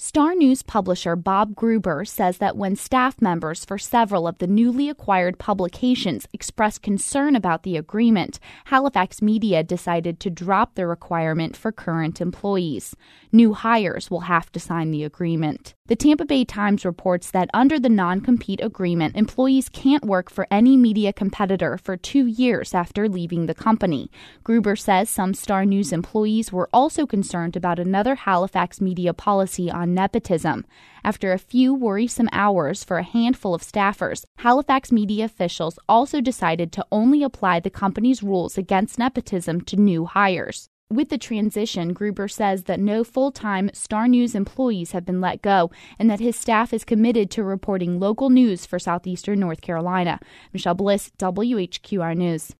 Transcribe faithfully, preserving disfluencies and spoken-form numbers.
Star News publisher Bob Gruber says that when staff members for several of the newly acquired publications expressed concern about the agreement, Halifax Media decided to drop the requirement for current employees. New hires will have to sign the agreement. The Tampa Bay Times reports that under the non-compete agreement, employees can't work for any media competitor for two years after leaving the company. Gruber says some Star News employees were also concerned about another Halifax Media policy on nepotism. After a few worrisome hours for a handful of staffers, Halifax Media officials also decided to only apply the company's rules against nepotism to new hires. With the transition, Gruber says that no full-time Star News employees have been let go and that his staff is committed to reporting local news for southeastern North Carolina. Michelle Bliss, W H Q R News.